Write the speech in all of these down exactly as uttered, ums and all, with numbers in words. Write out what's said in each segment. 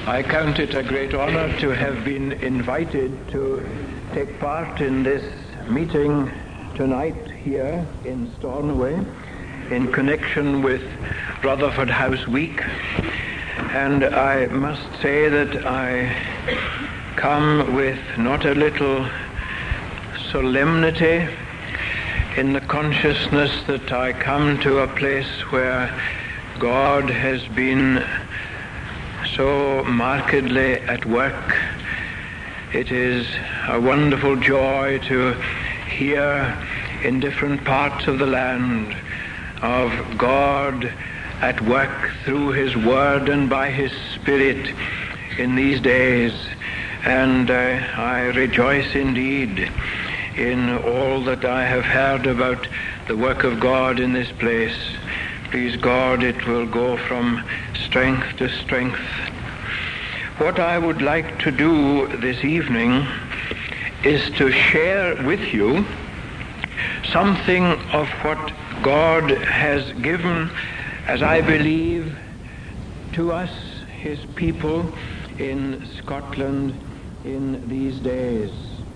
I count it a great honor to have been invited to take part in this meeting tonight here in Stornoway in connection with Rutherford House Week. And I must say that I come with not a little solemnity in the consciousness that I come to a place where God has been so markedly at work. It is a wonderful joy to hear in different parts of the land of God at work through His Word and by His Spirit in these days. And uh, I rejoice indeed in all that I have heard about the work of God in this place. Please God, it will go from strength to strength. What I would like to do this evening is to share with you something of what God has given, as I believe, to us, His people in Scotland in these days.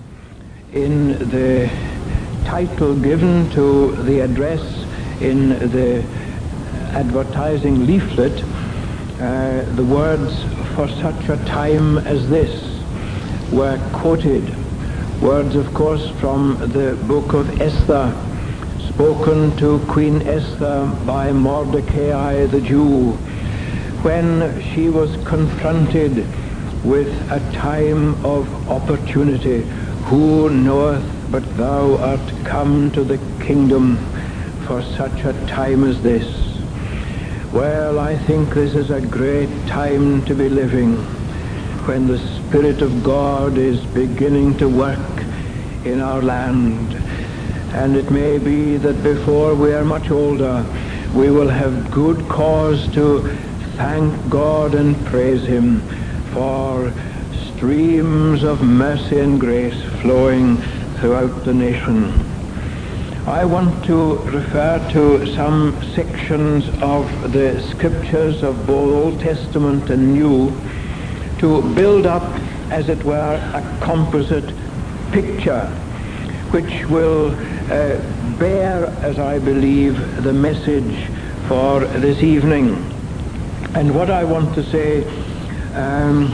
In the title given to the address in the advertising leaflet, uh, the words "for such a time as this" were quoted. Words, of course, from the book of Esther, spoken to Queen Esther by Mordecai the Jew, when she was confronted with a time of opportunity. Who knoweth but thou art come to the kingdom for such a time as this? Well, I think this is a great time to be living, when the Spirit of God is beginning to work in our land. And it may be that before we are much older, we will have good cause to thank God and praise Him for streams of mercy and grace flowing throughout the nation. I want to refer to some sections of the scriptures of both Old Testament and New to build up, as it were, a composite picture which will uh, bear, as I believe, the message for this evening. And what I want to say um,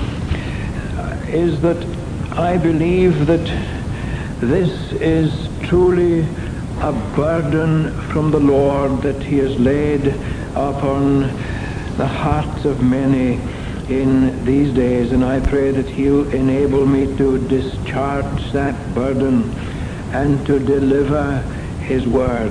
is that I believe that this is truly a burden from the Lord that He has laid upon the hearts of many in these days, and I pray that He'll enable me to discharge that burden and to deliver His word.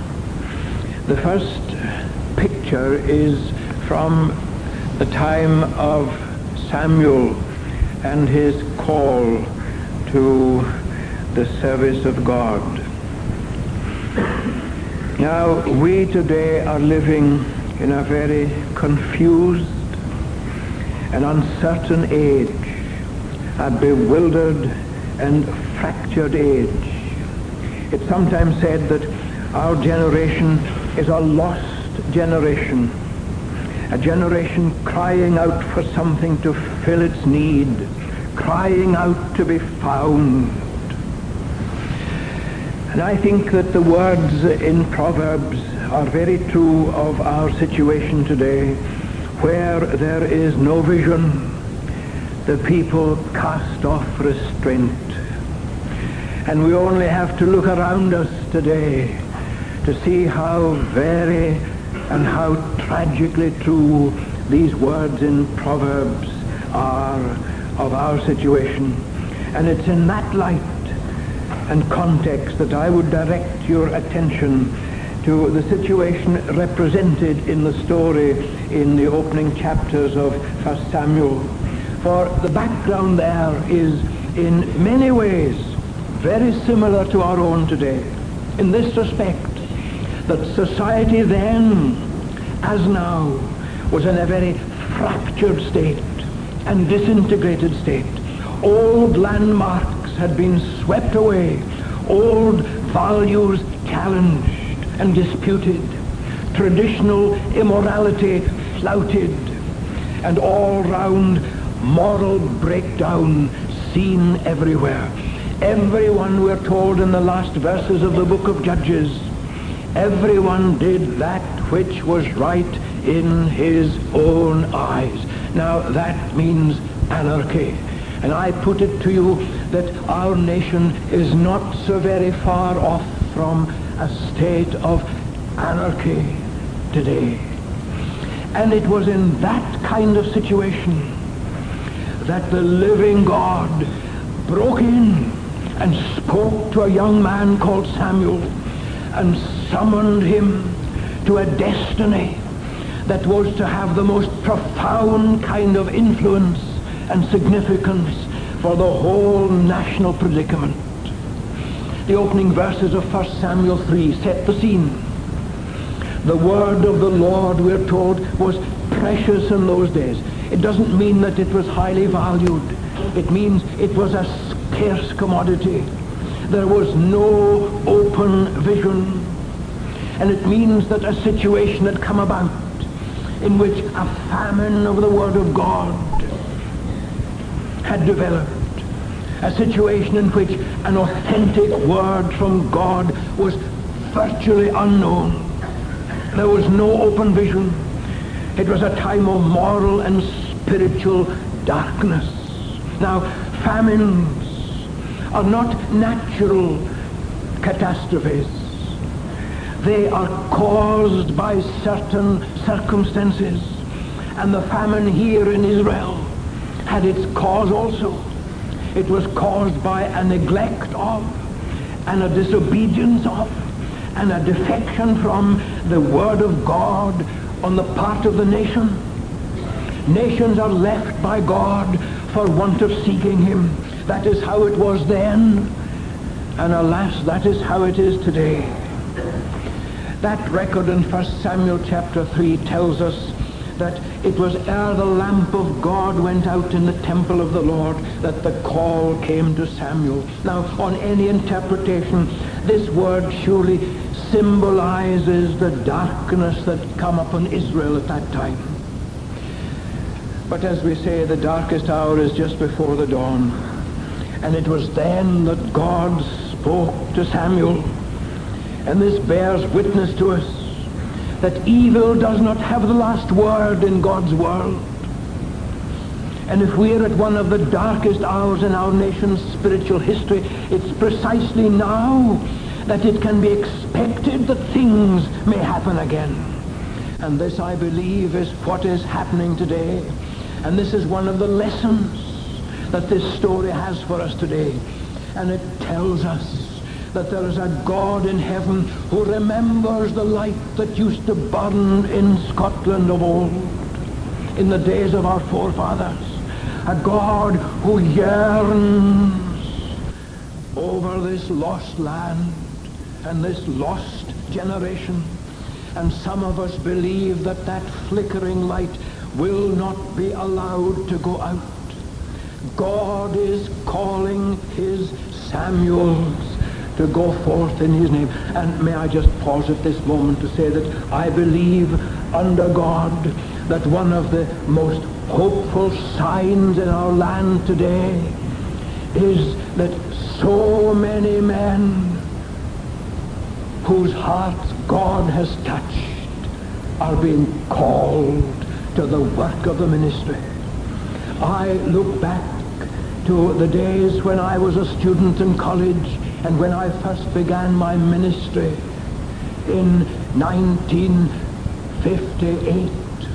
The first picture is from the time of Samuel and his call to the service of God. Now, we today are living in a very confused and uncertain age, a bewildered and fractured age. It's sometimes said that our generation is a lost generation, a generation crying out for something to fill its need, crying out to be found. And I think that the words in Proverbs are very true of our situation today. Where there is no vision, the people cast off restraint. And we only have to look around us today to see how very and how tragically true these words in Proverbs are of our situation. And it's in that light and context that I would direct your attention to the situation represented in the story in the opening chapters of First Samuel. For the background there is in many ways very similar to our own today, in this respect, that society then, as now, was in a very fractured state and disintegrated state. Old landmarks had been swept away, old values challenged and disputed, traditional immorality flouted, and all round moral breakdown seen everywhere. Everyone, we're told in the last verses of the book of Judges, everyone did that which was right in his own eyes. Now that means anarchy. And I put it to you that our nation is not so very far off from a state of anarchy today. And it was in that kind of situation that the living God broke in and spoke to a young man called Samuel and summoned him to a destiny that was to have the most profound kind of influence and significance for the whole national predicament. The opening verses of First Samuel three set the scene. The word of the Lord, we're told, was precious in those days. It doesn't mean that it was highly valued. It means it was a scarce commodity. There was no open vision. And it means that a situation had come about in which a famine of the Word of God had developed. A situation in which an authentic word from God was virtually unknown. There was no open vision. It was a time of moral and spiritual darkness. Now, famines are not natural catastrophes. They are caused by certain circumstances. And the famine here in Israel had its cause also. It was caused by a neglect of, and a disobedience of, and a defection from the Word of God on the part of the nation. Nations are left by God for want of seeking Him. That is how it was then, and alas, that is how it is today. That record in First Samuel chapter three tells us that it was ere the lamp of God went out in the temple of the Lord that the call came to Samuel. Now, on any interpretation, this word surely symbolizes the darkness that come upon Israel at that time. But as we say, the darkest hour is just before the dawn. And it was then that God spoke to Samuel. And this bears witness to us that evil does not have the last word in God's world. And if we're at one of the darkest hours in our nation's spiritual history, it's precisely now that it can be expected that things may happen again. And this, I believe, is what is happening today. And this is one of the lessons that this story has for us today. And it tells us that there is a God in heaven who remembers the light that used to burn in Scotland of old, in the days of our forefathers. A God who yearns over this lost land and this lost generation. And some of us believe that that flickering light will not be allowed to go out. God is calling His Samuels to go forth in His name. And may I just pause at this moment to say that I believe under God that one of the most hopeful signs in our land today is that so many men whose hearts God has touched are being called to the work of the ministry. I look back to the days when I was a student in college and when I first began my ministry in nineteen fifty-eight.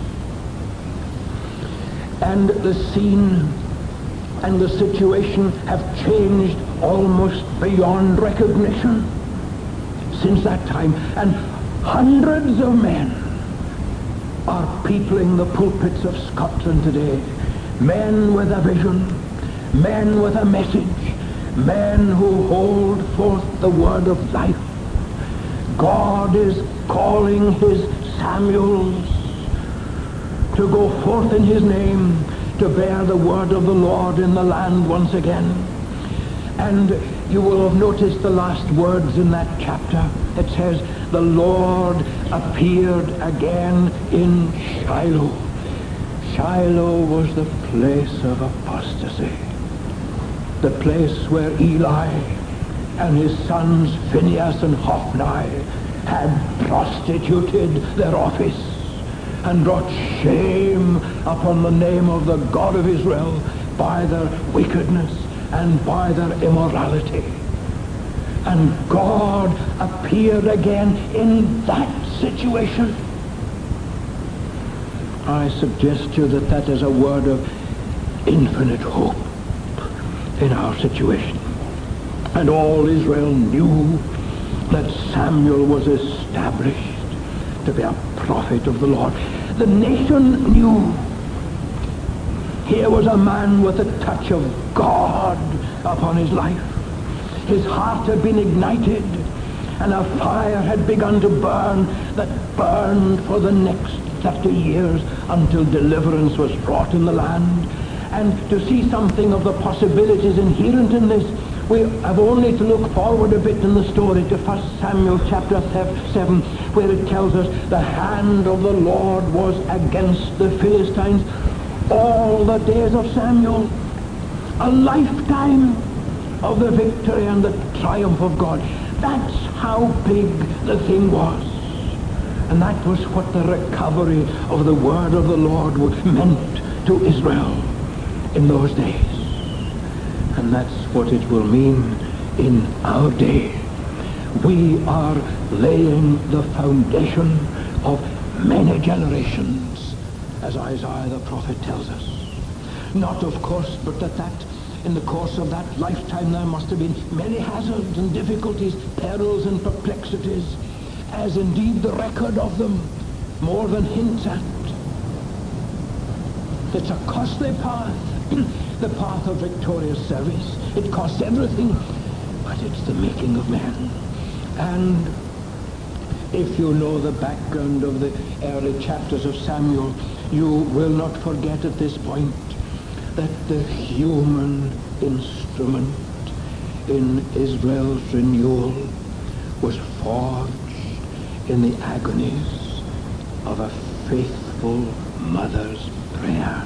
And the scene and the situation have changed almost beyond recognition since that time. And hundreds of men are peopling the pulpits of Scotland today. Men with a vision, men with a message, men who hold forth the word of life. God is calling His Samuels to go forth in His name, to bear the word of the Lord in the land once again. And you will have noticed the last words in that chapter. It says, the Lord appeared again in Shiloh. Shiloh was the place of apostasy, the place where Eli and his sons Phinehas and Hophni had prostituted their office and brought shame upon the name of the God of Israel by their wickedness and by their immorality. And God appeared again in that situation. I suggest to you that that is a word of infinite hope in our situation. And all Israel knew that Samuel was established to be a prophet of the Lord. The nation knew here was a man with a touch of God upon his life. His heart had been ignited, and a fire had begun to burn that burned for the next thirty years until deliverance was wrought in the land. And to see something of the possibilities inherent in this, we have only to look forward a bit in the story to First Samuel chapter seven, where it tells us the hand of the Lord was against the Philistines all the days of Samuel. A lifetime of the victory and the triumph of God. That's how big the thing was. And that was what the recovery of the word of the Lord meant to Israel in those days. And that's what it will mean in our day. We are laying the foundation of many generations, as Isaiah the prophet tells us. Not, of course, but that, that in the course of that lifetime there must have been many hazards and difficulties, perils and perplexities, as indeed the record of them more than hints at. It's a costly path, the path of victorious service. It costs everything, but it's the making of men. And if you know the background of the early chapters of Samuel, you will not forget at this point that the human instrument in Israel's renewal was forged in the agonies of a faithful mother's prayers.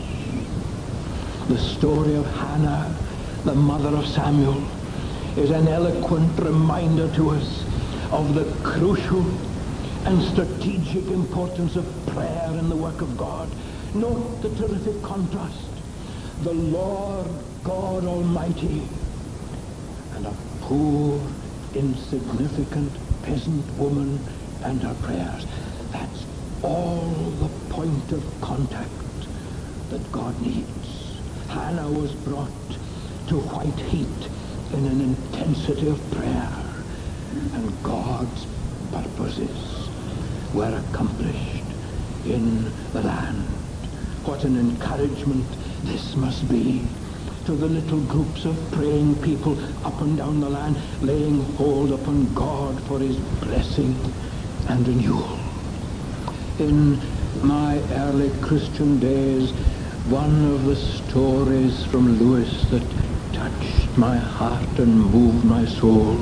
The story of Hannah, the mother of Samuel, is an eloquent reminder to us of the crucial and strategic importance of prayer in the work of God. Note the terrific contrast. The Lord God Almighty and a poor, insignificant peasant woman and her prayers. That's all the point of contact that God needs. Hannah was brought to white heat in an intensity of prayer, and God's purposes were accomplished in the land. What an encouragement this must be to the little groups of praying people up and down the land, laying hold upon God for his blessing and renewal. In my early Christian days, one of the stories from Lewis that touched my heart and moved my soul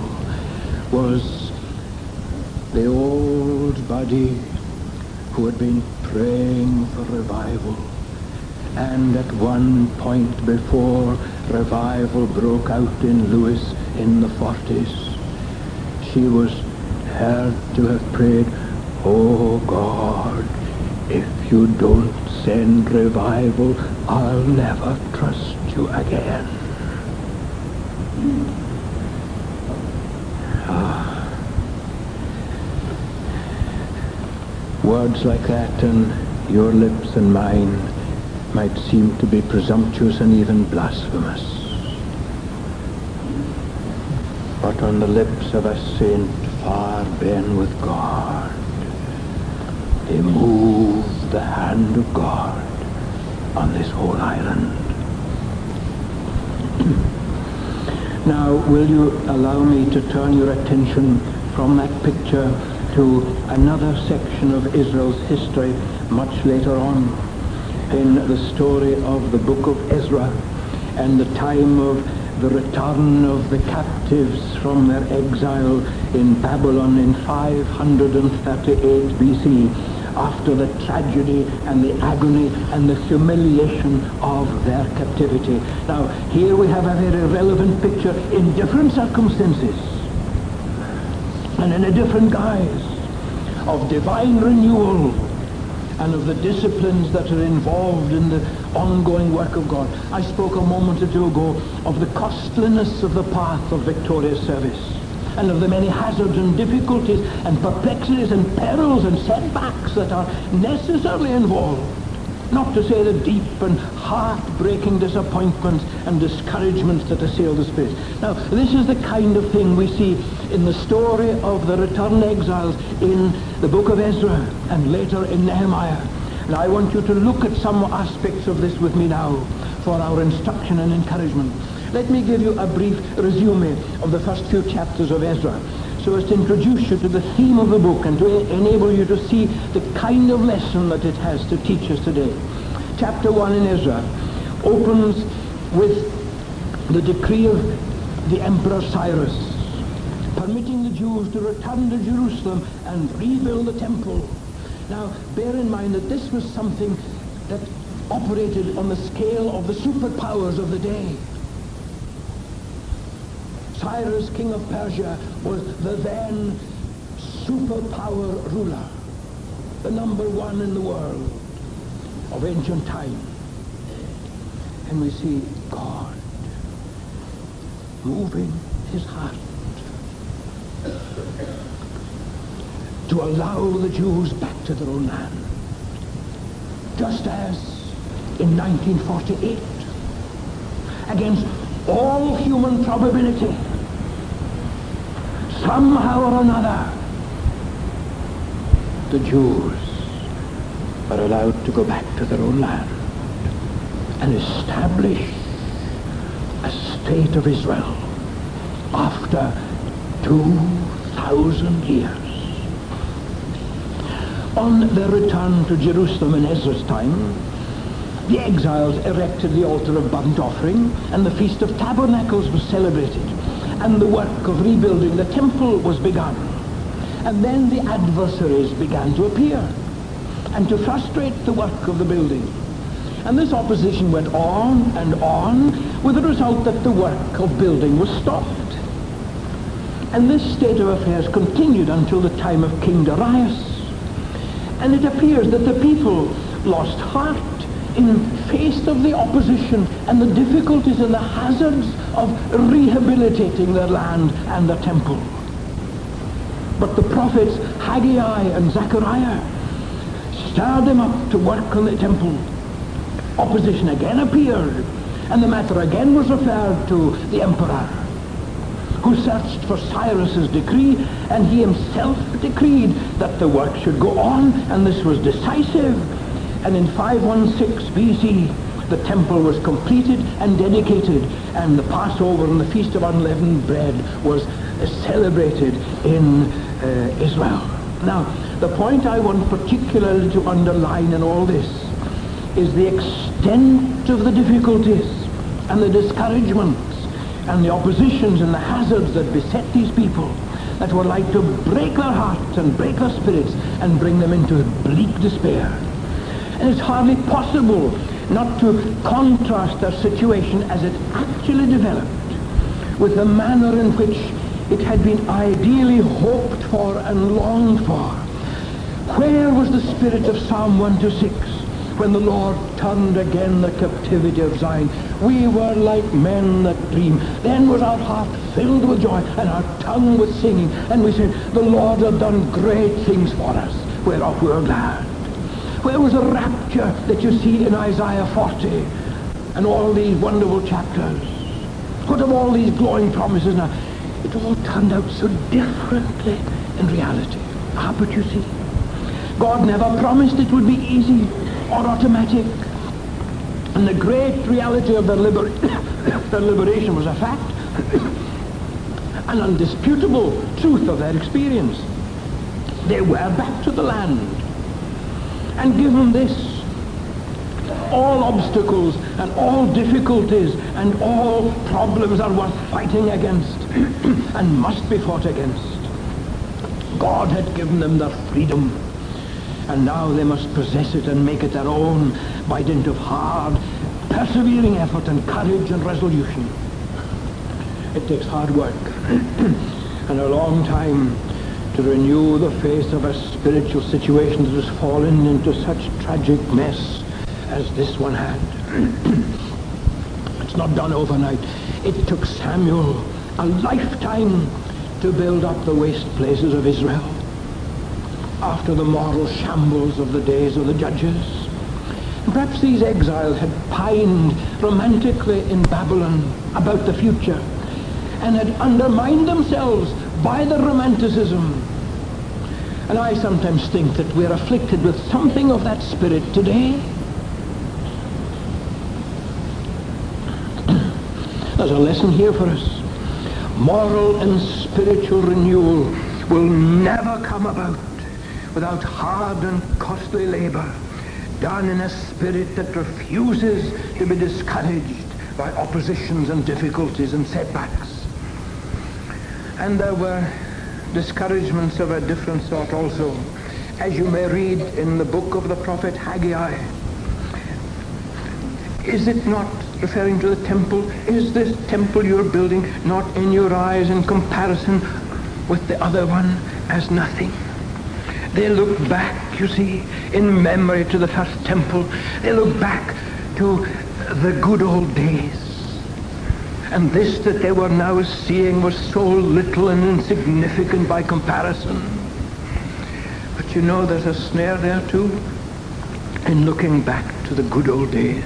was the old buddy who had been praying for revival. And at one point before revival broke out in Lewis in the forties, she was heard to have prayed, "Oh God, if you don't send revival, I'll never trust you again." Ah. Words like that on your lips and mine might seem to be presumptuous and even blasphemous. But on the lips of a saint far been with God, they move the hand of God on this whole island. Now, will you allow me to turn your attention from that picture to another section of Israel's history much later on, in the story of the book of Ezra and the time of the return of the captives from their exile in Babylon in five hundred thirty-eight B C. after the tragedy and the agony and the humiliation of their captivity. Now, here we have a very relevant picture in different circumstances and in a different guise of divine renewal and of the disciplines that are involved in the ongoing work of God. I spoke a moment or two ago of the costliness of the path of victorious service, and of the many hazards and difficulties and perplexities and perils and setbacks that are necessarily involved, not to say the deep and heart-breaking disappointments and discouragements that assail the spirit. Now, this is the kind of thing we see in the story of the returned exiles in the book of Ezra and later in Nehemiah. And I want you to look at some aspects of this with me now for our instruction and encouragement. Let me give you a brief resume of the first few chapters of Ezra, so as to introduce you to the theme of the book and to enable you to see the kind of lesson that it has to teach us today. Chapter one in Ezra opens with the decree of the Emperor Cyrus, permitting the Jews to return to Jerusalem and rebuild the temple. Now, bear in mind that this was something that operated on the scale of the superpowers of the day. Cyrus, king of Persia, was the then superpower ruler, the number one in the world of ancient time. And we see God moving his heart to allow the Jews back to their own land. Just as in nineteen forty-eight, against all human probability, somehow or another, the Jews are allowed to go back to their own land and establish a state of Israel after two thousand years. On their return to Jerusalem in Ezra's time, the exiles erected the altar of burnt offering, and the Feast of Tabernacles was celebrated, and the work of rebuilding the temple was begun. And then the adversaries began to appear and to frustrate the work of the building. And this opposition went on and on, with the result that the work of building was stopped. And this state of affairs continued until the time of King Darius. And it appears that the people lost heart in face of the opposition and the difficulties and the hazards of rehabilitating their land and their temple. But the prophets Haggai and Zechariah stirred them up to work on the temple. Opposition again appeared, and the matter again was referred to the emperor, who searched for Cyrus's decree, and he himself decreed that the work should go on, and this was decisive. And in five sixteen B C, the temple was completed and dedicated, and the Passover and the Feast of Unleavened Bread was celebrated in uh, Israel. Now, the point I want particularly to underline in all this is the extent of the difficulties and the discouragements and the oppositions and the hazards that beset these people, that were like to break their hearts and break their spirits and bring them into bleak despair. And it's hardly possible not to contrast their situation as it actually developed with the manner in which it had been ideally hoped for and longed for. Where was the spirit of Psalm one twenty-six when the Lord turned again the captivity of Zion? We were like men that dream. Then was our heart filled with joy and our tongue with singing. And we said, the Lord hath done great things for us, whereof we are glad. Where was the rapture that you see in Isaiah forty and all these wonderful chapters? What of all these glowing promises now? It all turned out so differently in reality. Ah, but you see, God never promised it would be easy or automatic. And the great reality of their, liber- their liberation was a fact, an undisputable truth of their experience. They were back to the land. And given this, all obstacles and all difficulties and all problems are worth fighting against and must be fought against. God had given them their freedom. and now they must possess it and make it their own by dint of hard, persevering effort and courage and resolution. It takes hard work and a long time to renew the face of a spiritual situation that has fallen into such tragic mess as this one had. It's not done overnight. It took Samuel a lifetime to build up the waste places of Israel after the moral shambles of the days of the judges. And perhaps these exiles had pined romantically in Babylon about the future and had undermined themselves by the romanticism. And I sometimes think that we're afflicted with something of that spirit today. There's a lesson here for us. Moral and spiritual renewal will never come about without hard and costly labor, done in a spirit that refuses to be discouraged by oppositions and difficulties and setbacks. And there were discouragements of a different sort also, as you may read in the book of the prophet Haggai. Is it not, referring to the temple, is this temple you're building not in your eyes in comparison with the other one as nothing? They look back, you see, in memory to the first temple. They look back to the good old days. And this that they were now seeing was so little and insignificant by comparison. But you know, there's a snare there too, in looking back to the good old days.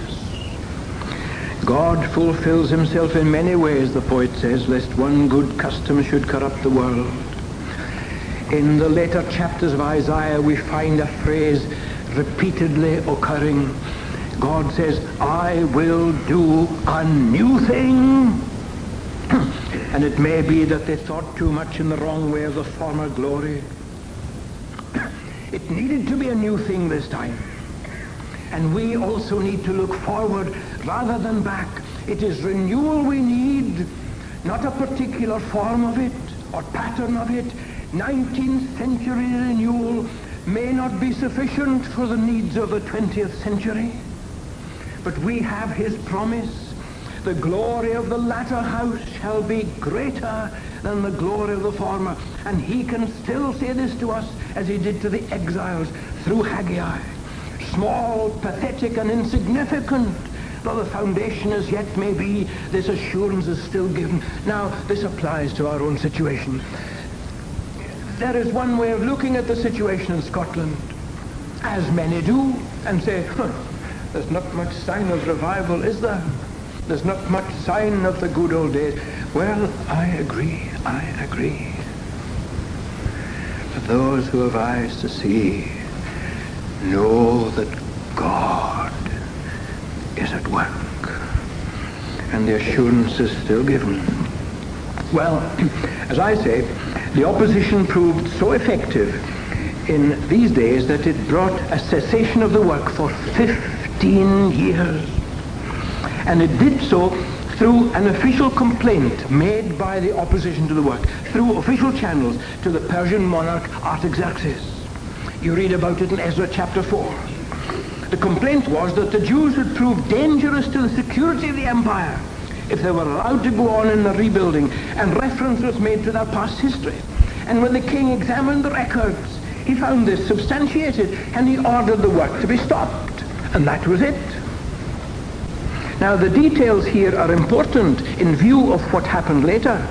God fulfills himself in many ways, the poet says, lest one good custom should corrupt the world. In the later chapters of Isaiah, we find a phrase repeatedly occurring. God says, I will do a new thing. And it may be that they thought too much in the wrong way of the former glory. It needed to be a new thing this time. And we also need to look forward rather than back. It is renewal we need, not a particular form of it or pattern of it. nineteenth century renewal may not be sufficient for the needs of the twentieth century. But we have his promise. The glory of the latter house shall be greater than the glory of the former. And he can still say this to us as he did to the exiles through Haggai. Small, pathetic, and insignificant though the foundation as yet may be, this assurance is still given. Now, this applies to our own situation. There is one way of looking at the situation in Scotland, as many do, and say, huh, there's not much sign of revival, is there? There's not much sign of the good old days. Well, I agree, I agree. But those who have eyes to see know that God is at work, and the assurance is still given. Well, as I say, the opposition proved so effective in these days that it brought a cessation of the work for fifteen years. And it did so through an official complaint made by the opposition to the work, through official channels to the Persian monarch Artaxerxes. You read about it in Ezra chapter four. The complaint was that the Jews would prove dangerous to the security of the empire if they were allowed to go on in the rebuilding, and reference was made to their past history. And when the king examined the records, he found this substantiated, and he ordered the work to be stopped. And that was it. Now, the details here are important in view of what happened later.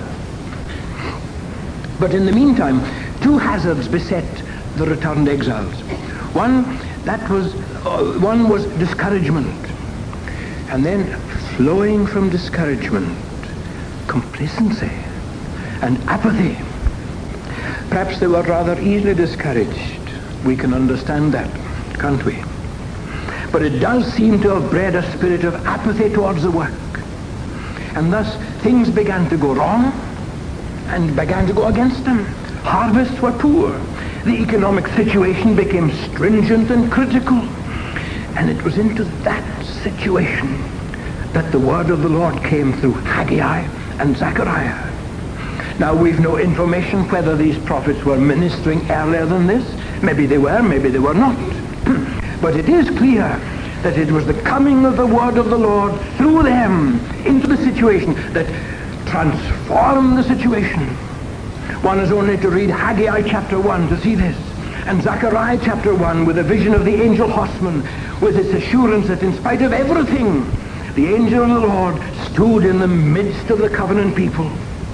But in the meantime, two hazards beset the returned exiles. One, that was, uh, one was discouragement. And then, flowing from discouragement, complacency and apathy. Perhaps they were rather easily discouraged. We can understand that, can't we? But it does seem to have bred a spirit of apathy towards the work. And thus things began to go wrong and began to go against them. Harvests were poor. The economic situation became stringent and critical. And it was into that situation that the word of the Lord came through Haggai and Zechariah. Now, we've no information whether these prophets were ministering earlier than this. Maybe they were, maybe they were not. But it is clear that it was the coming of the word of the Lord through them into the situation that transformed the situation. One is only to read Haggai chapter one to see this, and Zechariah chapter one with a vision of the angel horseman, with its assurance that in spite of everything, the angel of the Lord stood in the midst of the covenant people.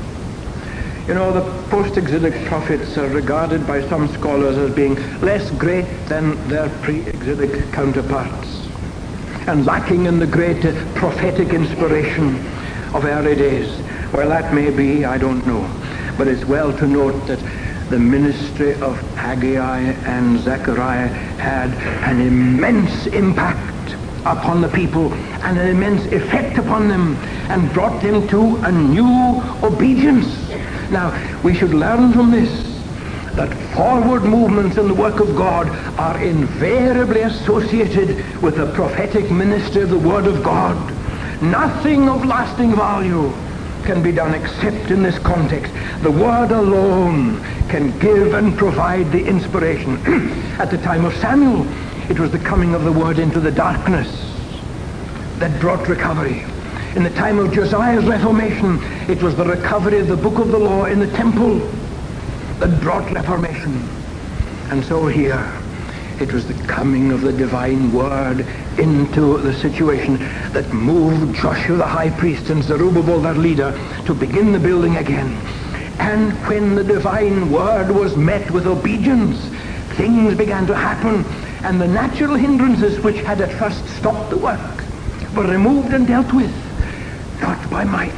You know, the post-exilic prophets are regarded by some scholars as being less great than their pre-exilic counterparts, and lacking in the great prophetic inspiration of early days. Well, that may be, I don't know. But it's well to note that the ministry of Haggai and Zechariah had an immense impact upon the people and an immense effect upon them, and brought them to a new obedience. Now, we should learn from this that forward movements in the work of God are invariably associated with the prophetic ministry of the Word of God. Nothing of lasting value can be done except in this context. The Word alone can give and provide the inspiration. At the time of Samuel, it was the coming of the Word into the darkness that brought recovery. In the time of Josiah's Reformation, it was the recovery of the book of the law in the temple that brought reformation. And so here, it was the coming of the divine word into the situation that moved Joshua the high priest and Zerubbabel their leader to begin the building again. And when the divine word was met with obedience, things began to happen, and the natural hindrances which had at first stopped the work were removed and dealt with, not by might,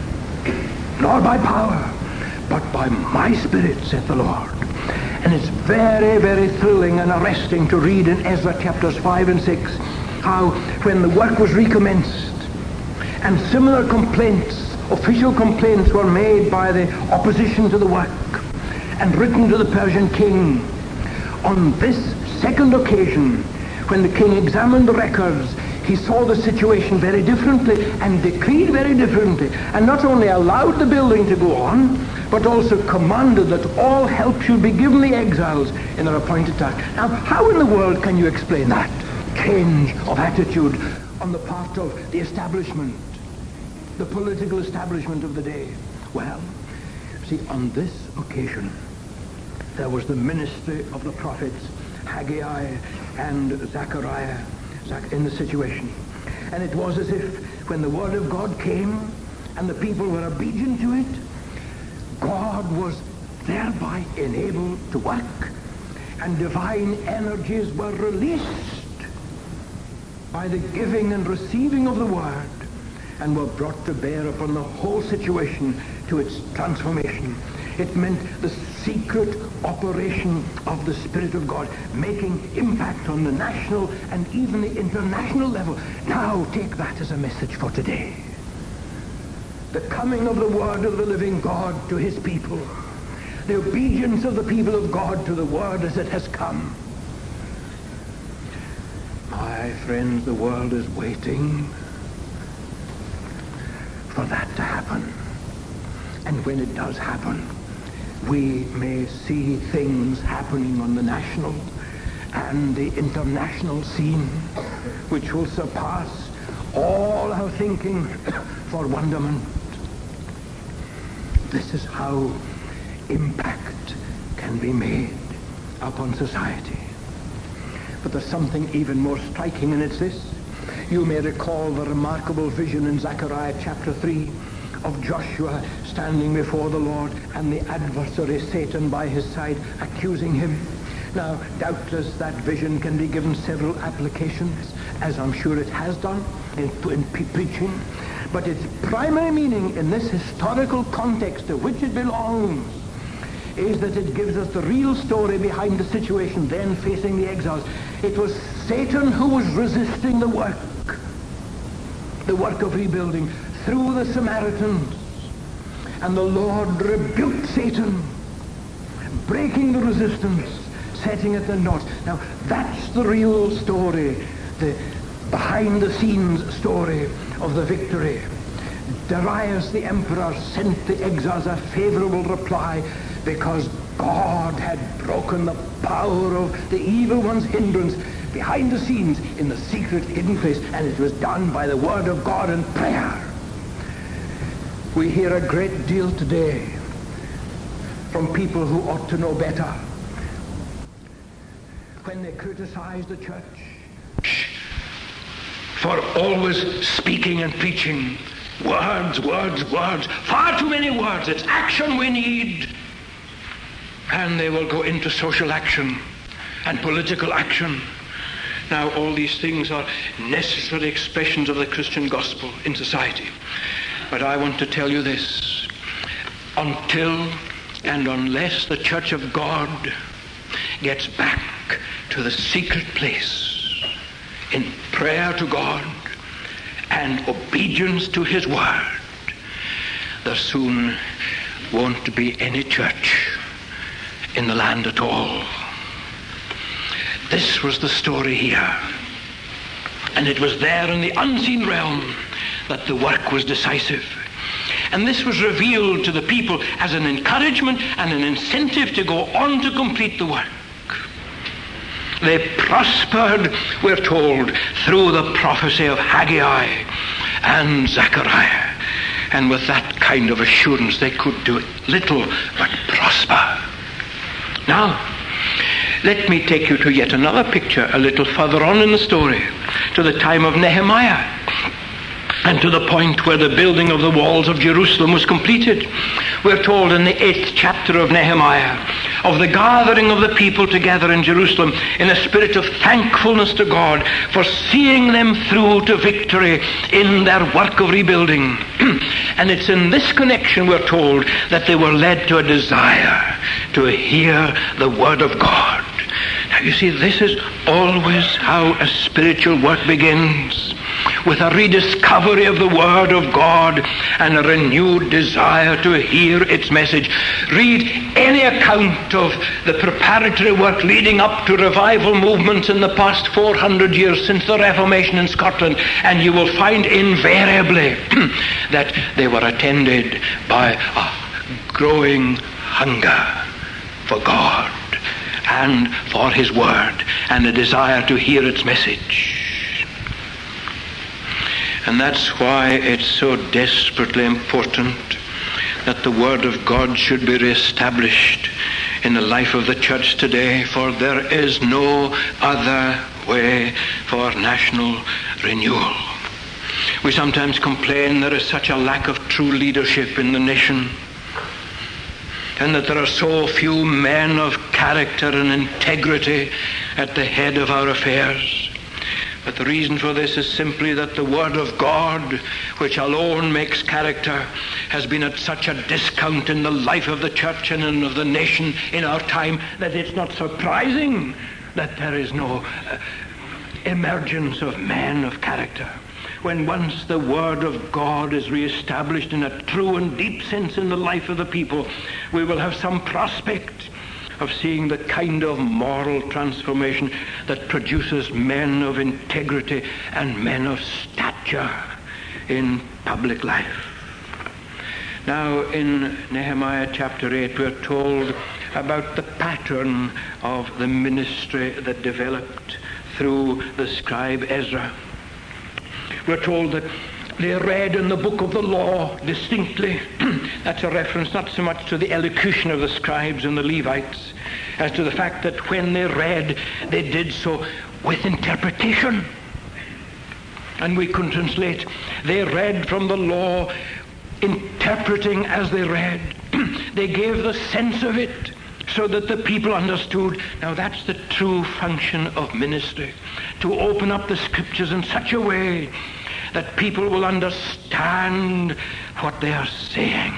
nor by power, but by my Spirit, saith the Lord. And it's very, very thrilling and arresting to read in Ezra chapters five and six how when the work was recommenced and similar complaints, official complaints were made by the opposition to the work and written to the Persian king. On this second occasion, when the king examined the records, he saw the situation very differently and decreed very differently, and not only allowed the building to go on, but also commanded that all help should be given the exiles in their appointed time. Now, how in the world can you explain that change of attitude on the part of the establishment, the political establishment of the day? Well, see, on this occasion, there was the ministry of the prophets, Haggai and Zechariah, in the situation. And it was as if when the word of God came and the people were obedient to it, God was thereby enabled to work, and divine energies were released by the giving and receiving of the word, and were brought to bear upon the whole situation to its transformation. It meant the secret operation of the Spirit of God, making impact on the national and even the international level. Now take that as a message for today. The coming of the word of the living God to his people. The obedience of the people of God to the word as it has come. My friends, the world is waiting for that to happen. And when it does happen, we may see things happening on the national and the international scene which will surpass all our thinking for wonderment. This is how impact can be made upon society. But there's something even more striking, and it's this. You may recall the remarkable vision in Zechariah chapter three of Joshua standing before the Lord and the adversary Satan by his side accusing him. Now, doubtless that vision can be given several applications, as I'm sure it has done in, in preaching, but its primary meaning in this historical context to which it belongs is that it gives us the real story behind the situation then facing the exiles. It was Satan who was resisting the work, the work of rebuilding through the Samaritans. And the Lord rebuked Satan, breaking the resistance, setting it at naught. Now, that's the real story, the behind-the-scenes story of the victory. Darius the emperor sent the exiles a favorable reply because God had broken the power of the evil one's hindrance behind the scenes in the secret hidden place, and it was done by the word of God and prayer. We hear a great deal today from people who ought to know better when they criticize the church for always speaking and preaching words, words, words, far too many words. It's action we need. And they will go into social action and political action. Now, all these things are necessary expressions of the Christian gospel in society. But I want to tell you this. Until and unless the Church of God gets back to the secret place in prayer to God and obedience to his word, there soon won't be any church in the land at all. This was the story here. And it was there in the unseen realm that the work was decisive. And this was revealed to the people as an encouragement and an incentive to go on to complete the work. They prospered, we're told, through the prophecy of Haggai and Zechariah. And with that kind of assurance, they could do little but prosper. Now, let me take you to yet another picture a little further on in the story, to the time of Nehemiah, and to the point where the building of the walls of Jerusalem was completed. We're told in the eighth chapter of Nehemiah of the gathering of the people together in Jerusalem in a spirit of thankfulness to God for seeing them through to victory in their work of rebuilding. And it's in this connection, we're told, that they were led to a desire to hear the word of God. Now you see, this is always how a spiritual work begins, with a rediscovery of the word of God and a renewed desire to hear its message. Read any account of the preparatory work leading up to revival movements in the past four hundred years since the Reformation in Scotland, and you will find invariably that they were attended by a growing hunger for God and for his word, and a desire to hear its message. And that's why it's so desperately important that the word of God should be reestablished in the life of the church today, for there is no other way for national renewal. We sometimes complain there is such a lack of true leadership in the nation, and that there are so few men of character and integrity at the head of our affairs. But the reason for this is simply that the word of God, which alone makes character, has been at such a discount in the life of the church and in of the nation in our time that it's not surprising that there is no uh, emergence of men of character. When once the word of God is reestablished in a true and deep sense in the life of the people, we will have some prospect of seeing the kind of moral transformation that produces men of integrity and men of stature in public life. Now, in Nehemiah chapter eight, we're told about the pattern of the ministry that developed through the scribe Ezra. We're told that they read in the book of the law distinctly. That's a reference not so much to the elocution of the scribes and the Levites as to the fact that when they read, they did so with interpretation. And we can translate, they read from the law, interpreting as they read. They gave the sense of it so that the people understood. Now that's the true function of ministry, to open up the scriptures in such a way that people will understand what they are saying.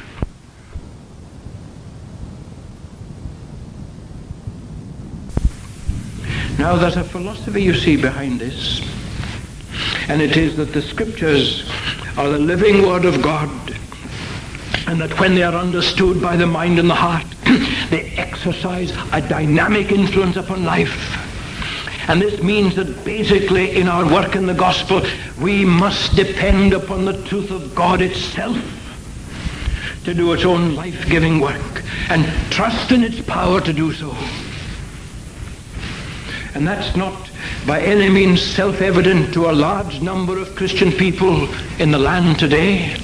Now there's a philosophy, you see, behind this, and it is that the scriptures are the living word of God, and that when they are understood by the mind and the heart, they exercise a dynamic influence upon life. And this means that basically in our work in the gospel, we must depend upon the truth of God itself to do its own life-giving work and trust in its power to do so. And that's not by any means self-evident to a large number of Christian people in the land today.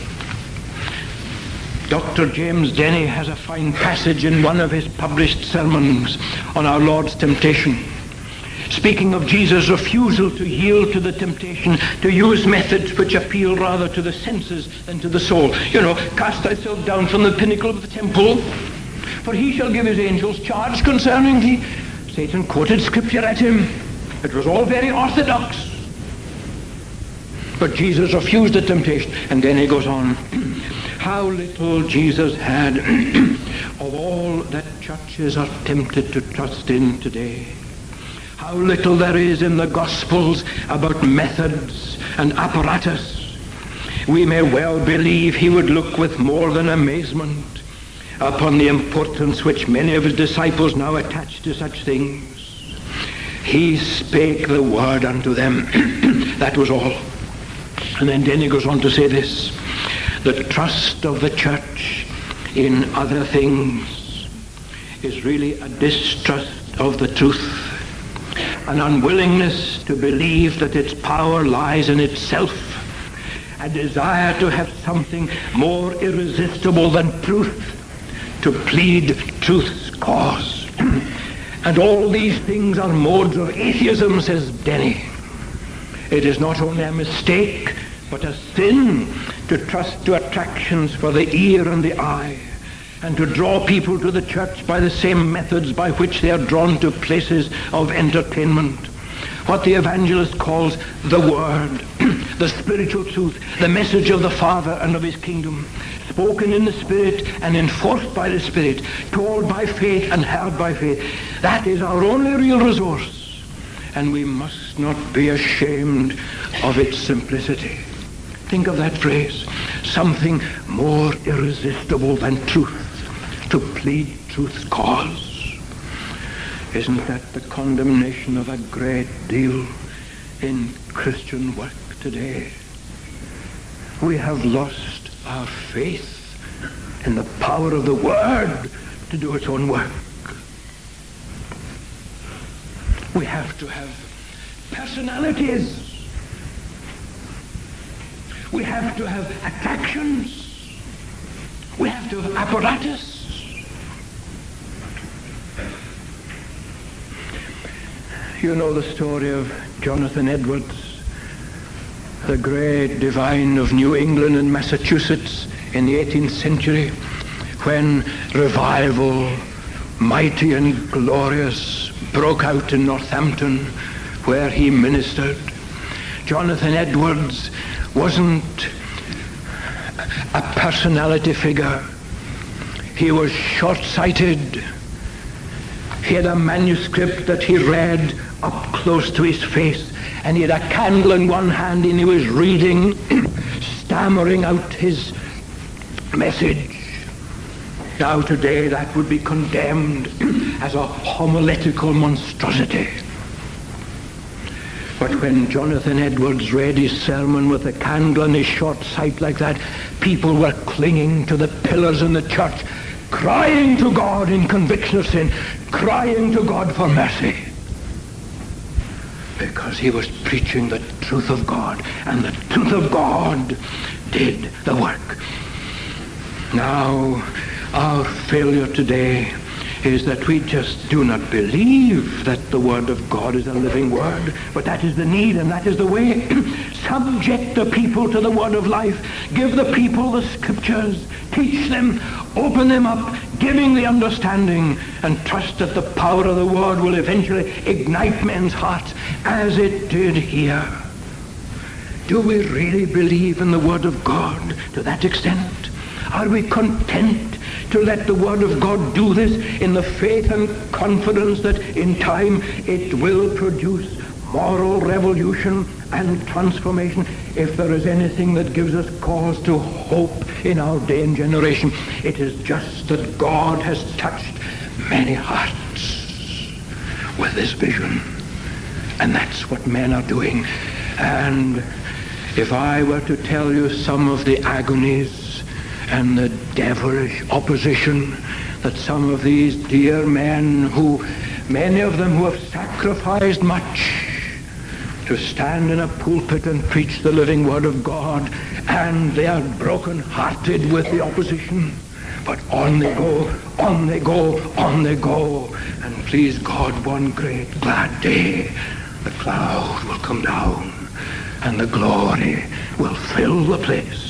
Doctor James Denney has a fine passage in one of his published sermons on our Lord's temptation, speaking of Jesus' refusal to yield to the temptation to use methods which appeal rather to the senses than to the soul. You know, cast thyself down from the pinnacle of the temple, for he shall give his angels charge concerning thee. Satan quoted scripture at him. It was all very orthodox. But Jesus refused the temptation. And then he goes on. How little Jesus had of all that churches are tempted to trust in today. How little there is in the Gospels about methods and apparatus. We may well believe he would look with more than amazement upon the importance which many of his disciples now attach to such things. He spake the word unto them. That was all. And then, then he goes on to say this. The trust of the church in other things is really a distrust of the truth, an unwillingness to believe that its power lies in itself, a desire to have something more irresistible than truth, to plead truth's cause. And all these things are modes of atheism, says Denney. It is not only a mistake, but a sin to trust to attractions for the ear and the eye, and to draw people to the church by the same methods by which they are drawn to places of entertainment. What the evangelist calls the Word, the spiritual truth, the message of the Father and of his kingdom, spoken in the Spirit and enforced by the Spirit, told by faith and heard by faith. That is our only real resource, and we must not be ashamed of its simplicity. Think of that phrase, something more irresistible than truth, to plead truth's cause. Isn't that the condemnation of a great deal in Christian work today? We have lost our faith in the power of the Word to do its own work. We have to have personalities. We have to have attractions. We have to have apparatus. You know the story of Jonathan Edwards, the great divine of New England and Massachusetts in the eighteenth century, when revival, mighty and glorious, broke out in Northampton, where he ministered. Jonathan Edwards wasn't a personality figure. He was short-sighted. He had a manuscript that he read up close to his face, and he had a candle in one hand and he was reading, stammering out his message. Now today that would be condemned as a homiletical monstrosity. But when Jonathan Edwards read his sermon with a candle and his short sight like that, people were clinging to the pillars in the church, crying to God in conviction of sin, crying to God for mercy. Because he was preaching the truth of God, and the truth of God did the work. Now, our failure today is that we just do not believe that the Word of God is a living Word. But that is the need, and that is the way. Subject the people to the Word of life. Give the people the Scriptures. Teach them. Open them up, giving the understanding, and trust that the power of the Word will eventually ignite men's hearts, as it did here. Do we really believe in the Word of God to that extent? Are we content to let the Word of God do this in the faith and confidence that in time it will produce moral revolution and transformation? If there is anything that gives us cause to hope in our day and generation, it is just that God has touched many hearts with this vision. And that's what men are doing. And if I were to tell you some of the agonies and the devilish opposition that some of these dear men, who, many of them who have sacrificed much to stand in a pulpit and preach the living word of God, and they are broken-hearted with the opposition. But on they go, on they go, on they go. And please God, one great glad day, the cloud will come down and the glory will fill the place.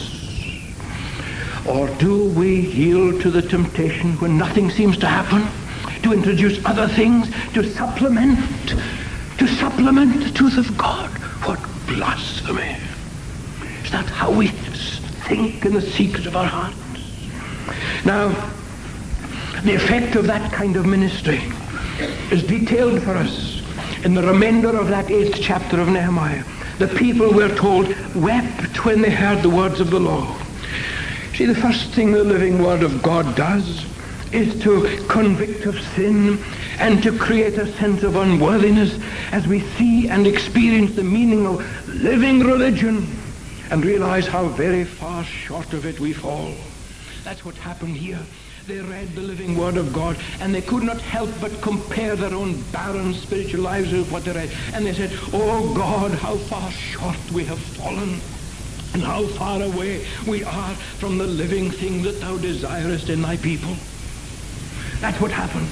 Or do we yield to the temptation when nothing seems to happen, to introduce other things, to supplement, to supplement the truth of God? What blasphemy! Is that how we think in the secret of our hearts? Now, the effect of that kind of ministry is detailed for us in the remainder of that eighth chapter of Nehemiah. The people, we're told, wept when they heard the words of the law. See, the first thing the living word of God does is to convict of sin and to create a sense of unworthiness as we see and experience the meaning of living religion and realize how very far short of it we fall. That's what happened here. They read the living word of God, and they could not help but compare their own barren spiritual lives with what they read. And they said, "Oh God, how far short we have fallen, and how far away we are from the living thing that thou desirest in thy people." That's what happened.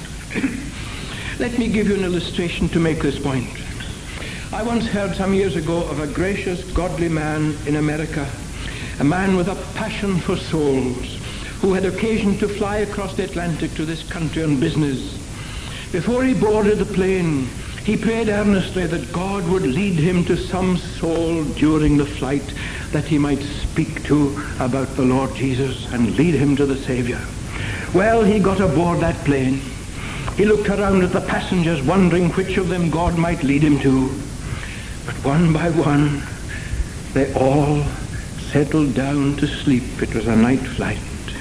Let me give you an illustration to make this point. I once heard some years ago of a gracious, godly man in America, a man with a passion for souls, who had occasion to fly across the Atlantic to this country on business. Before he boarded the plane, he prayed earnestly that God would lead him to some soul during the flight that he might speak to about the Lord Jesus and lead him to the Savior. Well, he got aboard that plane. He looked around at the passengers, wondering which of them God might lead him to. But one by one, they all settled down to sleep. It was a night flight.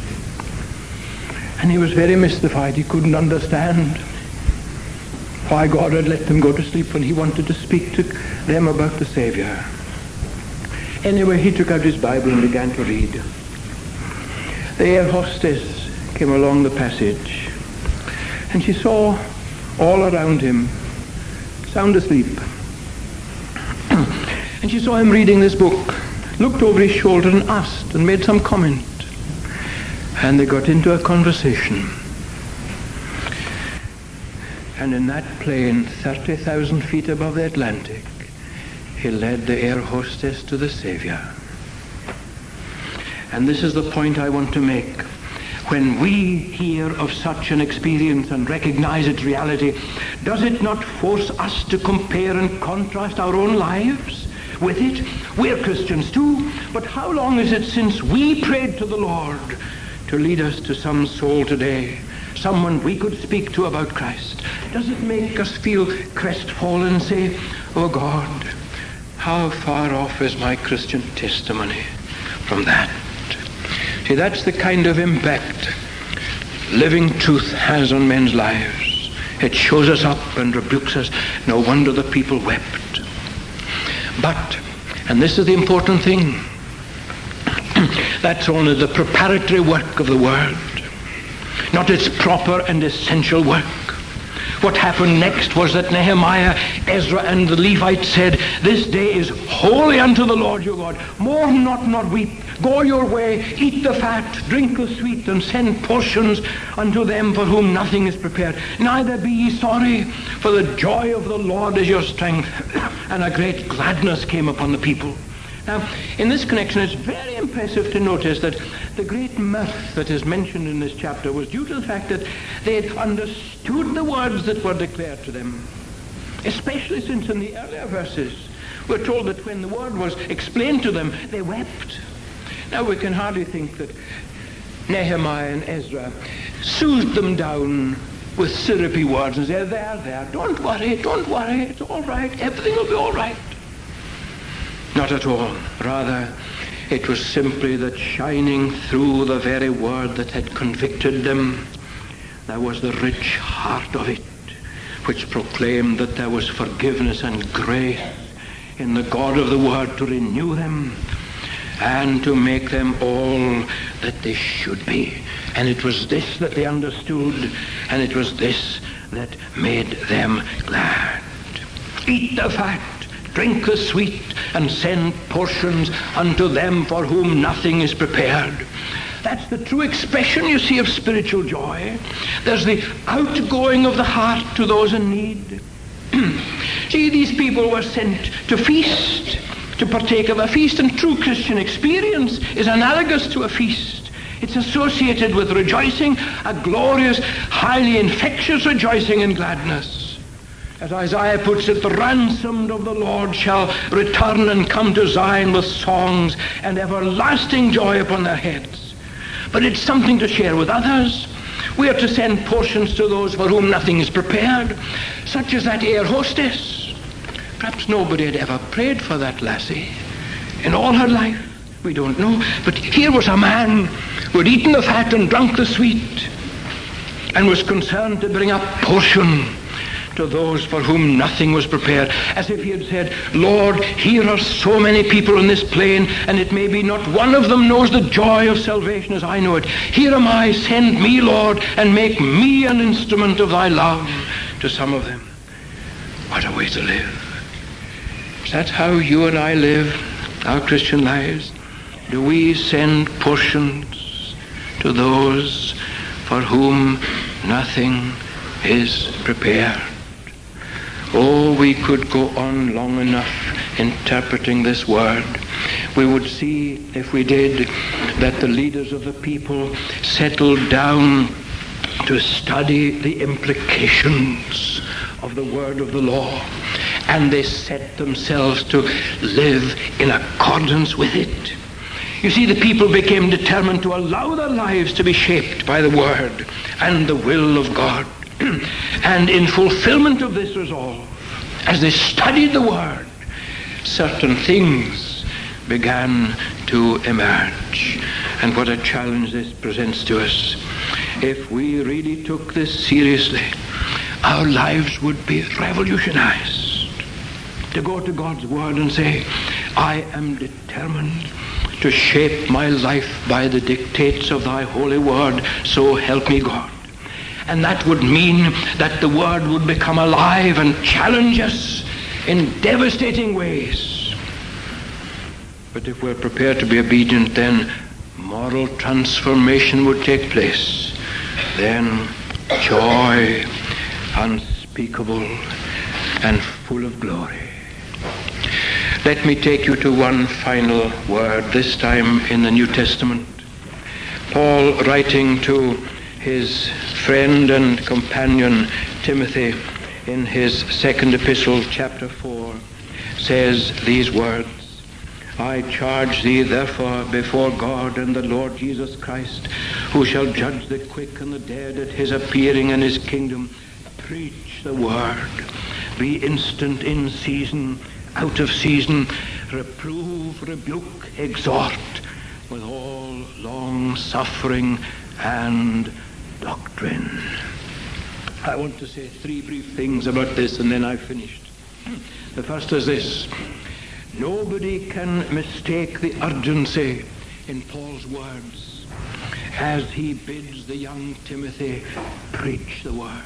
And he was very mystified. He couldn't understand why God had let them go to sleep when he wanted to speak to them about the Savior. Anyway, he took out his Bible and began to read. The air hostess came along the passage, and she saw all around him sound asleep. And she saw him reading this book, looked over his shoulder and asked and made some comment. And they got into a conversation. And in that plane, thirty thousand feet above the Atlantic, he led the air hostess to the Savior. And this is the point I want to make. When we hear of such an experience and recognize its reality, does it not force us to compare and contrast our own lives with it? We're Christians too, but how long is it since we prayed to the Lord to lead us to some soul today, someone we could speak to about Christ? Does it make us feel crestfallen and say, "Oh God, how far off is my Christian testimony from that?" See, that's the kind of impact living truth has on men's lives. It shows us up and rebukes us. No wonder the people wept. But, and this is the important thing, that's only the preparatory work of the Word, not its proper and essential work. What happened next was that Nehemiah, Ezra, and the Levites said, "This day is holy unto the Lord your God. Mourn not nor weep. Go your way, eat the fat, drink the sweet, and send portions unto them for whom nothing is prepared. Neither be ye sorry, for the joy of the Lord is your strength." And a great gladness came upon the people. Now, in this connection, it's very impressive to notice that the great mirth that is mentioned in this chapter was due to the fact that they had understood the words that were declared to them, especially since in the earlier verses we're told that when the word was explained to them, they wept. Now, we can hardly think that Nehemiah and Ezra soothed them down with syrupy words and said, "There, there, don't worry, don't worry, it's all right, everything will be all right." Not at all. Rather, it was simply that shining through the very word that had convicted them, there was the rich heart of it, which proclaimed that there was forgiveness and grace in the God of the Word to renew them and to make them all that they should be. And it was this that they understood, and it was this that made them glad. Eat the fat, drink the sweet, and send portions unto them for whom nothing is prepared. That's the true expression, you see, of spiritual joy. There's the outgoing of the heart to those in need. See, these people were sent to feast, to partake of a feast, and true Christian experience is analogous to a feast. It's associated with rejoicing, a glorious, highly infectious rejoicing and gladness. As Isaiah puts it, the ransomed of the Lord shall return and come to Zion with songs and everlasting joy upon their heads. But it's something to share with others. We are to send portions to those for whom nothing is prepared, such as that air hostess. Perhaps nobody had ever prayed for that lassie in all her life. We don't know. But here was a man who had eaten the fat and drunk the sweet and was concerned to bring a portion to those for whom nothing was prepared, as if he had said, Lord, here are so many people on this plain, and it may be not one of them knows the joy of salvation as I know it. Here am I, send me, Lord, and make me an instrument of thy love to some of them. What a way to live. Is that how you and I live our Christian lives? Do we send portions to those for whom nothing is prepared? Oh, we could go on long enough interpreting this word. We would see, if we did, that the leaders of the people settled down to study the implications of the word of the law, and they set themselves to live in accordance with it. You see, the people became determined to allow their lives to be shaped by the word and the will of God. And in fulfillment of this resolve, as they studied the word, certain things began to emerge. And what a challenge this presents to us. If we really took this seriously, our lives would be revolutionized. To go to God's word and say, I am determined to shape my life by the dictates of thy holy word, so help me God. And that would mean that the word would become alive and challenge us in devastating ways. But if we're prepared to be obedient, then moral transformation would take place. Then joy unspeakable and full of glory. Let me take you to one final word, this time in the New Testament. Paul, writing to his friend and companion Timothy in his second epistle, chapter four, says these words, I charge thee therefore before God and the Lord Jesus Christ, who shall judge the quick and the dead at his appearing in his kingdom, preach the word, be instant in season, out of season, reprove, rebuke, exhort with all long suffering and doctrine. I want to say three brief things about this, and then I've finished. The first is this. Nobody can mistake the urgency in Paul's words as he bids the young Timothy preach the word.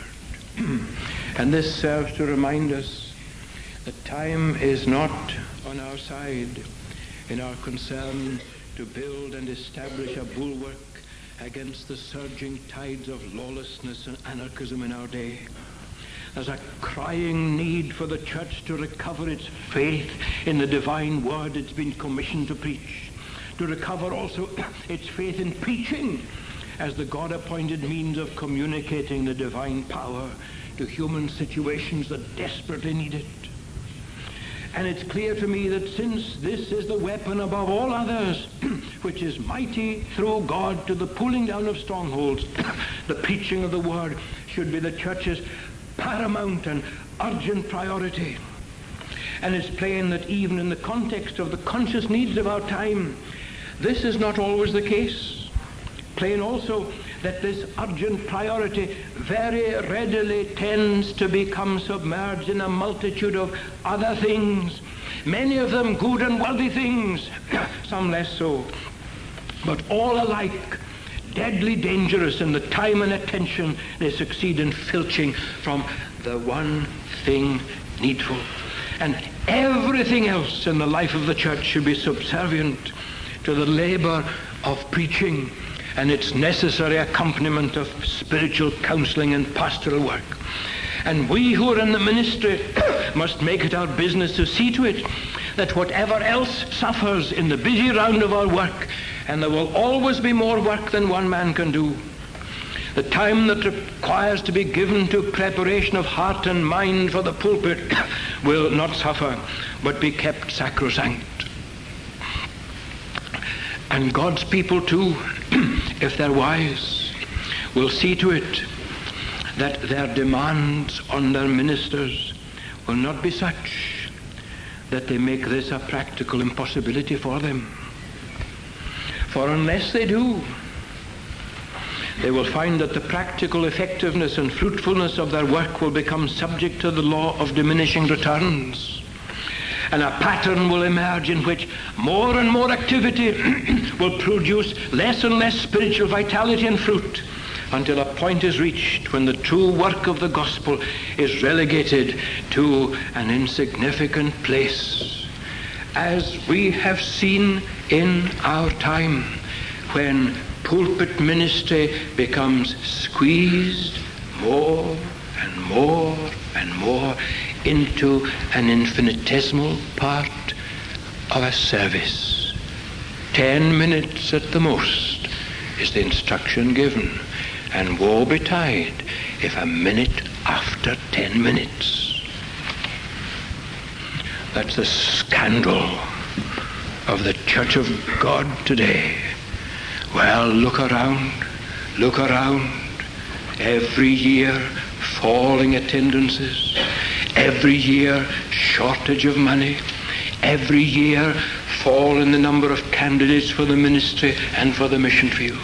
And this serves to remind us that time is not on our side in our concern to build and establish a bulwark against the surging tides of lawlessness and anarchism in our day. There's a crying need for the church to recover its faith in the divine word it's been commissioned to preach, to recover also its faith in preaching as the God-appointed means of communicating the divine power to human situations that desperately need it. And it's clear to me that since this is the weapon above all others, which is mighty through God to the pulling down of strongholds, the preaching of the word should be the church's paramount and urgent priority. And it's plain that even in the context of the conscious needs of our time, this is not always the case. Plain also that this urgent priority very readily tends to become submerged in a multitude of other things many of them good and worthy things, some less so, but all alike deadly dangerous in the time and attention they succeed in filching from the one thing needful. And everything else in the life of the church should be subservient to the labor of preaching and its necessary accompaniment of spiritual counseling and pastoral work. And we who are in the ministry must make it our business to see to it that whatever else suffers in the busy round of our work, and there will always be more work than one man can do, the time that requires to be given to preparation of heart and mind for the pulpit will not suffer, but be kept sacrosanct. And God's people too, if they're wise, will see to it that their demands on their ministers will not be such that they make this a practical impossibility for them. For unless they do, they will find that the practical effectiveness and fruitfulness of their work will become subject to the law of diminishing returns. And a pattern will emerge in which more and more activity will produce less and less spiritual vitality and fruit, until a point is reached when the true work of the gospel is relegated to an insignificant place, as we have seen in our time, when pulpit ministry becomes squeezed more and more and more into an infinitesimal part of a service. Ten minutes at the most is the instruction given, and woe betide if a minute after ten minutes. That's the scandal of the Church of God today. Well, look around, look around. Every year, falling attendances. Every year, shortage of money. Every year, fall in the number of candidates for the ministry and for the mission field.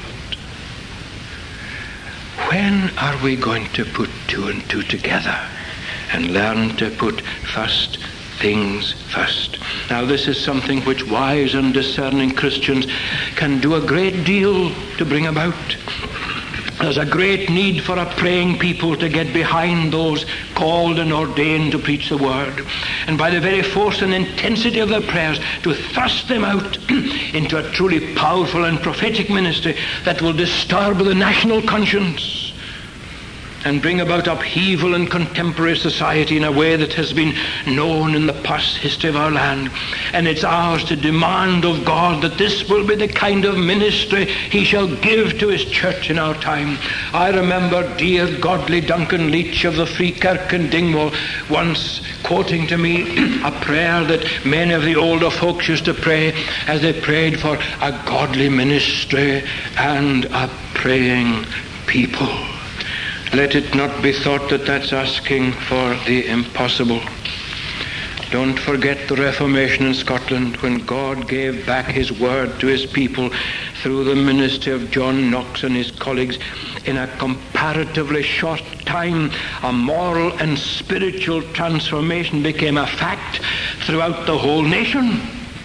When are we going to put two and two together and learn to put first things first? Now, this is something which wise and discerning Christians can do a great deal to bring about. There's a great need for a praying people to get behind those called and ordained to preach the word, and by the very force and intensity of their prayers to thrust them out into a truly powerful and prophetic ministry that will disturb the national conscience and bring about upheaval in contemporary society in a way that has been known in the past history of our land. And it's ours to demand of God that this will be the kind of ministry he shall give to his church in our time. I remember dear godly Duncan Leach of the Free Kirk in Dingwall once quoting to me a prayer that many of the older folks used to pray as they prayed for a godly ministry and a praying people. Let it not be thought that that's asking for the impossible. Don't forget the Reformation in Scotland, when God gave back his word to his people through the ministry of John Knox and his colleagues. In a comparatively short time, a moral and spiritual transformation became a fact throughout the whole nation.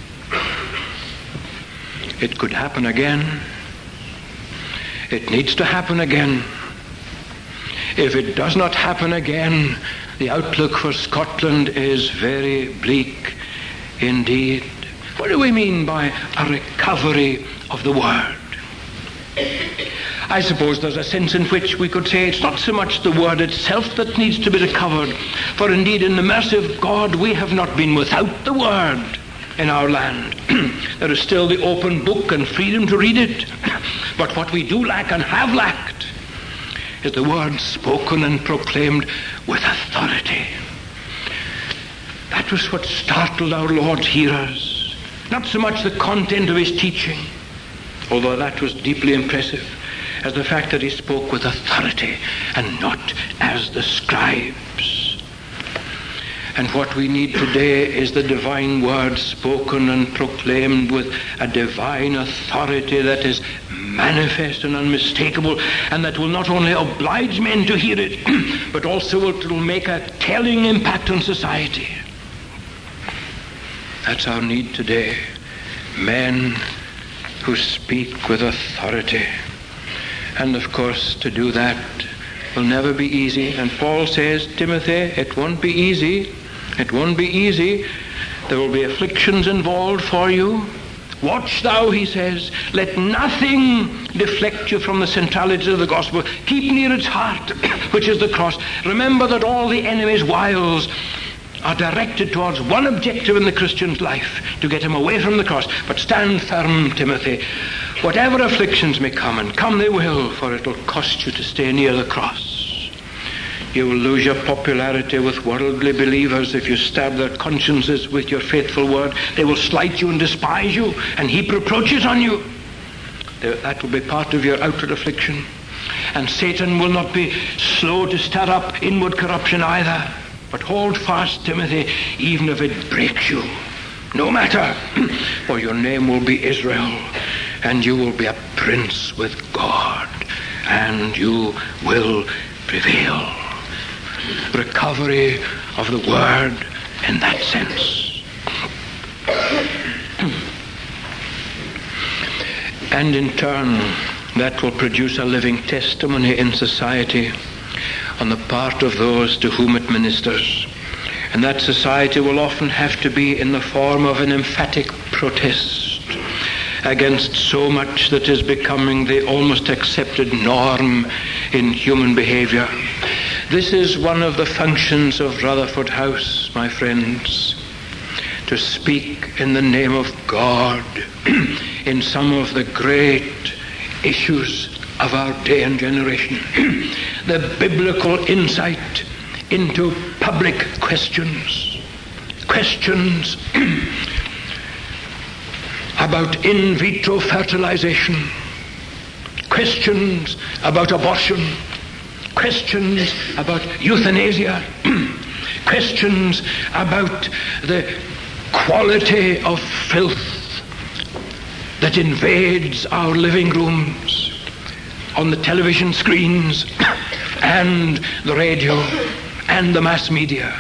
It could happen again. It needs to happen again. If it does not happen again, the outlook for Scotland is very bleak indeed. What do we mean by a recovery of the word? I suppose there's a sense in which we could say it's not so much the word itself that needs to be recovered, for indeed in the mercy of God we have not been without the word in our land. There is still the open book and freedom to read it. But what we do lack and have lacked is the word spoken and proclaimed with authority. That was what startled our Lord's hearers. Not so much the content of his teaching, although that was deeply impressive, as the fact that he spoke with authority and not as the scribes. And what we need today is the divine word spoken and proclaimed with a divine authority that is manifest and unmistakable, and that will not only oblige men to hear it, but also it will make a telling impact on society. That's our need today. Men who speak with authority. And of course, to do that will never be easy. And Paul says, Timothy, it won't be easy. It won't be easy. There will be afflictions involved for you. Watch thou, he says, let nothing deflect you from the centrality of the gospel. Keep near its heart, which is the cross. Remember that all the enemy's wiles are directed towards one objective in the Christian's life, to get him away from the cross. But stand firm, Timothy. Whatever afflictions may come, and come they will, for it will cost you to stay near the cross. You will lose your popularity with worldly believers if you stab their consciences with your faithful word. They will slight you and despise you and heap reproaches on you. That will be part of your outward affliction. And Satan will not be slow to stir up inward corruption either. But hold fast, Timothy, even if it breaks you. No matter, for your name will be Israel, and you will be a prince with God, and you will prevail. Recovery of the word in that sense. And in turn, that will produce a living testimony in society on the part of those to whom it ministers. And that society will often have to be in the form of an emphatic protest against so much that is becoming the almost accepted norm in human behavior. This is one of the functions of Rutherford House, my friends, to speak in the name of God in some of the great issues of our day and generation. The biblical insight into public questions. Questions about in vitro fertilization. Questions about abortion. Questions about euthanasia. Questions about the quality of filth that invades our living rooms, on the television screens and the radio and the mass media.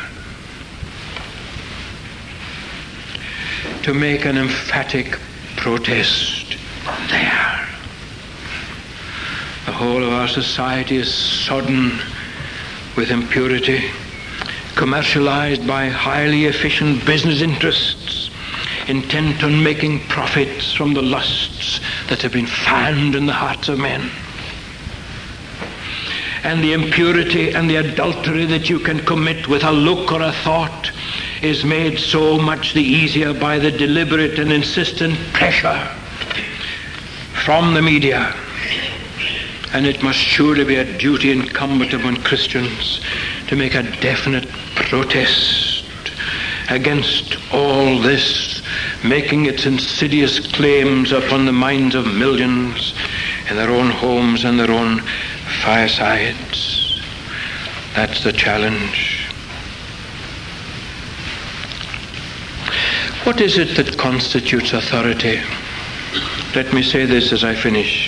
To make an emphatic protest there. The whole of our society is sodden with impurity, commercialized by highly efficient business interests, intent on making profits from the lusts that have been fanned in the hearts of men. And the impurity and the adultery that you can commit with a look or a thought is made so much the easier by the deliberate and insistent pressure from the media. And it must surely be a duty incumbent upon Christians to make a definite protest against all this, making its insidious claims upon the minds of millions in their own homes and their own firesides. That's the challenge. What is it that constitutes authority? Let me say this as I finish.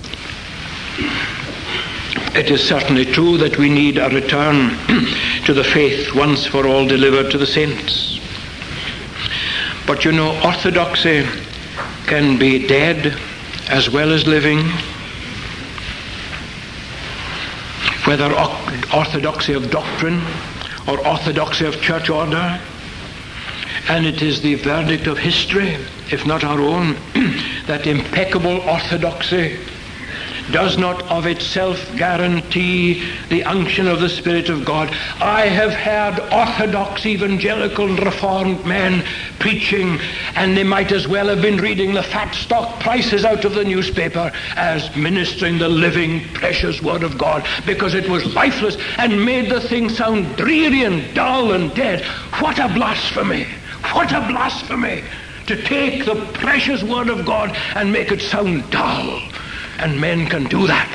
It is certainly true that we need a return to the faith once for all delivered to the saints. But you know, orthodoxy can be dead as well as living. Whether orthodoxy of doctrine or orthodoxy of church order. And it is the verdict of history, if not our own, that impeccable orthodoxy does not of itself guarantee the unction of the Spirit of God. I have heard orthodox evangelical reformed men preaching, and they might as well have been reading the fat stock prices out of the newspaper as ministering the living, precious Word of God, because it was lifeless and made the thing sound dreary and dull and dead. What a blasphemy! What a blasphemy! To take the precious Word of God and make it sound dull. And men can do that.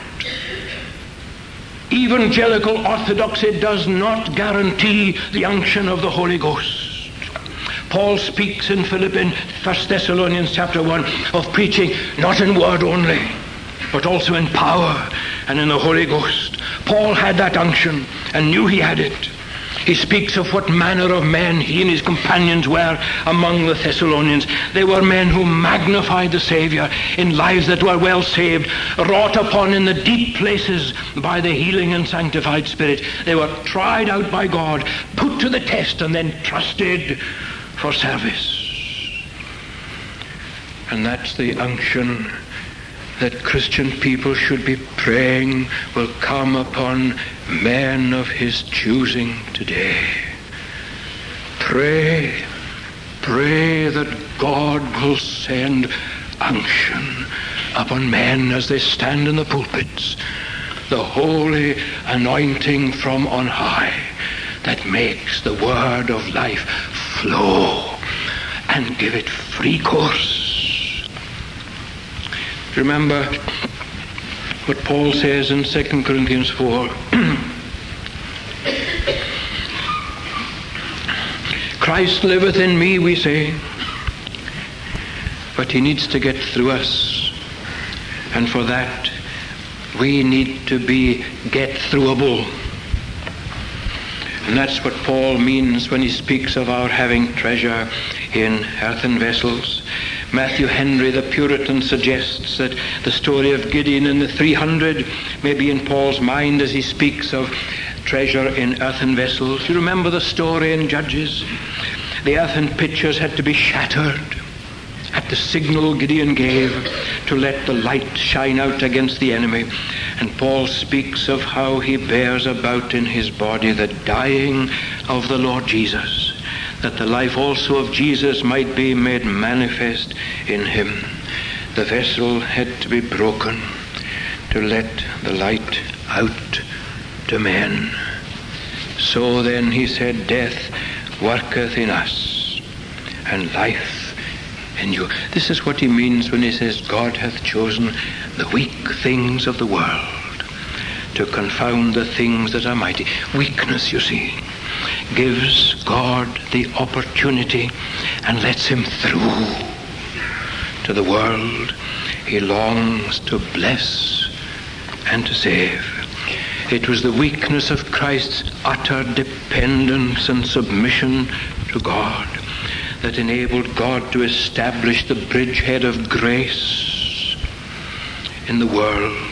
Evangelical orthodoxy does not guarantee the unction of the Holy Ghost. Paul speaks in Philippians, First Thessalonians chapter one, of preaching not in word only, but also in power and in the Holy Ghost. Paul had that unction and knew he had it. He speaks of what manner of men he and his companions were among the Thessalonians. They were men who magnified the Savior in lives that were well saved, wrought upon in the deep places by the healing and sanctified Spirit. They were tried out by God, put to the test, and then trusted for service. And that's the unction that Christian people should be praying will come upon men of his choosing today. Pray, pray that God will send unction upon men as they stand in the pulpits, the holy anointing from on high that makes the word of life flow and give it free course. Remember what Paul says in Second Corinthians four. Christ liveth in me, we say, but he needs to get through us. And for that, we need to be get-throughable. And that's what Paul means when he speaks of our having treasure in earthen vessels. Matthew Henry, the Puritan, suggests that the story of Gideon and the three hundred may be in Paul's mind as he speaks of treasure in earthen vessels. You remember the story in Judges? The earthen pitchers had to be shattered at the signal Gideon gave to let the light shine out against the enemy. And Paul speaks of how he bears about in his body the dying of the Lord Jesus, that the life also of Jesus might be made manifest in him. The vessel had to be broken to let the light out to men. So then, he said, death worketh in us, and life in you. This is what he means when he says God hath chosen the weak things of the world to confound the things that are mighty. Weakness, you see, gives God the opportunity and lets him through to the world he longs to bless and to save. It was the weakness of Christ's utter dependence and submission to God that enabled God to establish the bridgehead of grace in the world.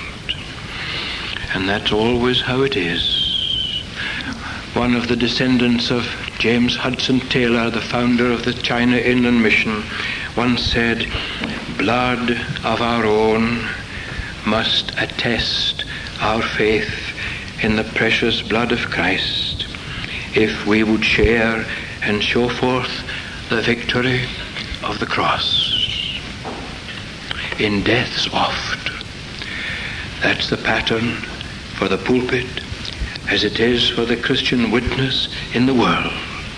And that's always how it is. One of the descendants of James Hudson Taylor, the founder of the China Inland Mission, once said, blood of our own must attest our faith in the precious blood of Christ if we would share and show forth the victory of the cross. In death's oft. That's the pattern for the pulpit as it is for the Christian witness in the world.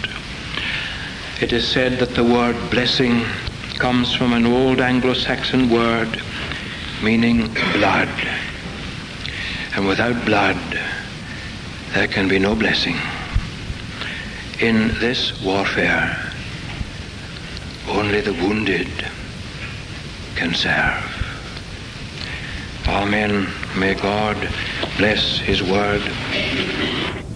It is said that the word blessing comes from an old Anglo-Saxon word meaning blood. And without blood, there can be no blessing. In this warfare, only the wounded can serve. Amen. May God bless his word.